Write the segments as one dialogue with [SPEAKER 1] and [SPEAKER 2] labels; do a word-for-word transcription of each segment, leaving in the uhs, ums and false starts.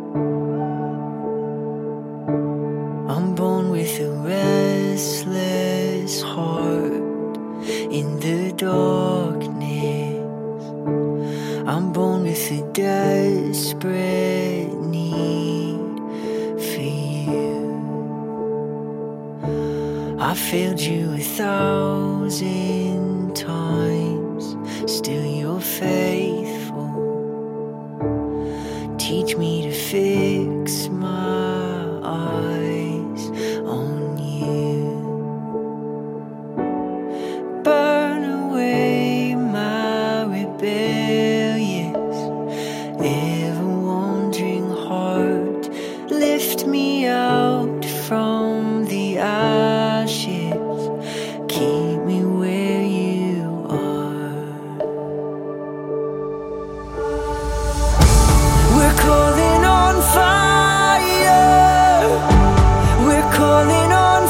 [SPEAKER 1] I'm born with a restless heart in the darkness. I'm born with a desperate need for you. I failed you a thousand times, still you're faithful. Teach me to fix my eyes on you. Burn away my rebellious, ever-wandering heart. Lift me out from the ashes. Keep me where you are. We're calling on fire. We're calling on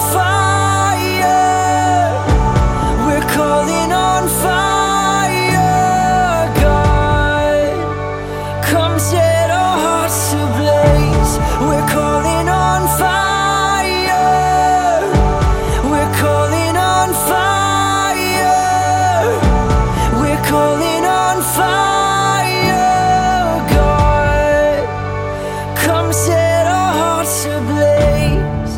[SPEAKER 1] fire. We're calling on fire. God, come set our hearts ablaze. We're calling on fire. We're calling on fire. We're calling on fire. God, come set our hearts ablaze.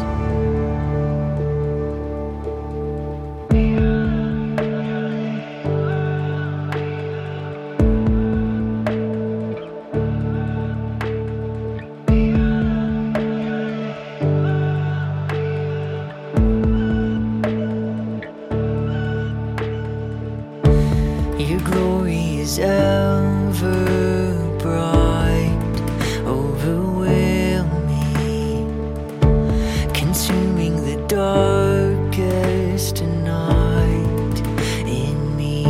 [SPEAKER 1] Your glory is ever bright, overwhelming, consuming the darkest night in me.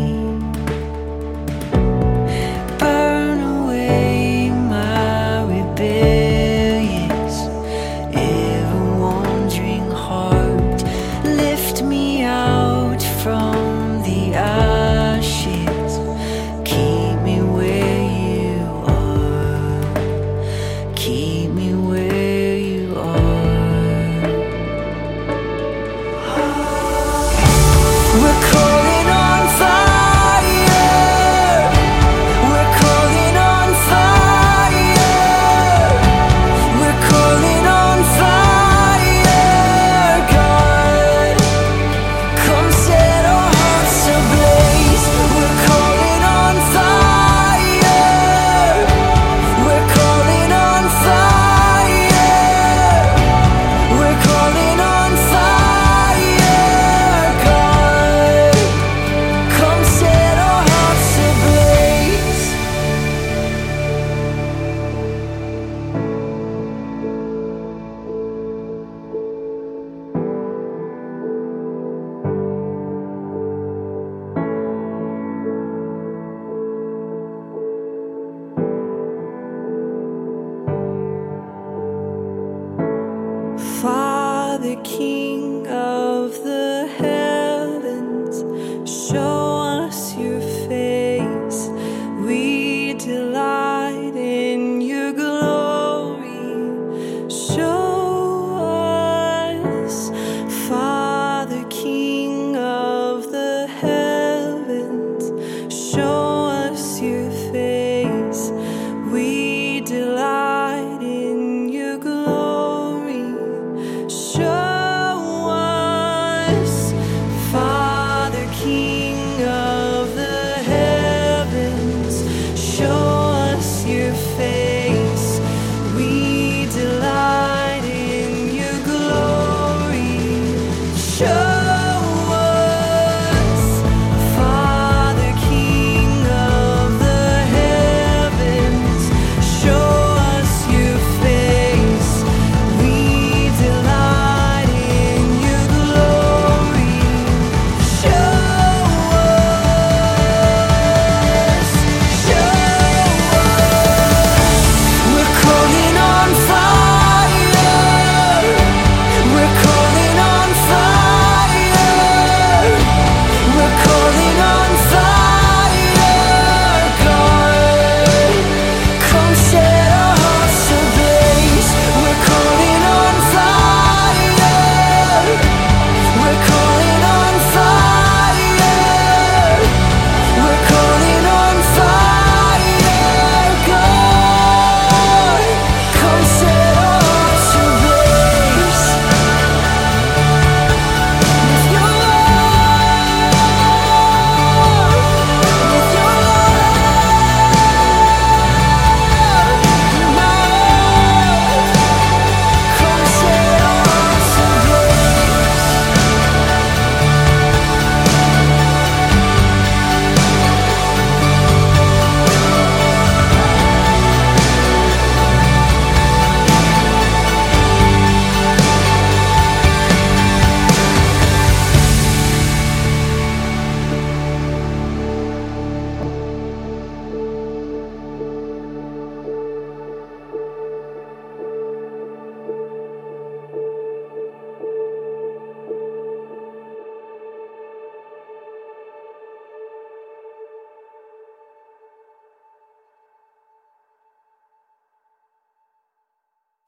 [SPEAKER 1] Burn away my rebellious, ever-wandering heart. Lift me out from the ashes. Keep me where you are. Keep me where you are. We're calling on fire. We're calling on fire. We're calling on fire. God, come set our hearts ablaze. We're calling on fire. We're calling on fire. We're calling on fire. God, come set our hearts ablaze. Father, King of the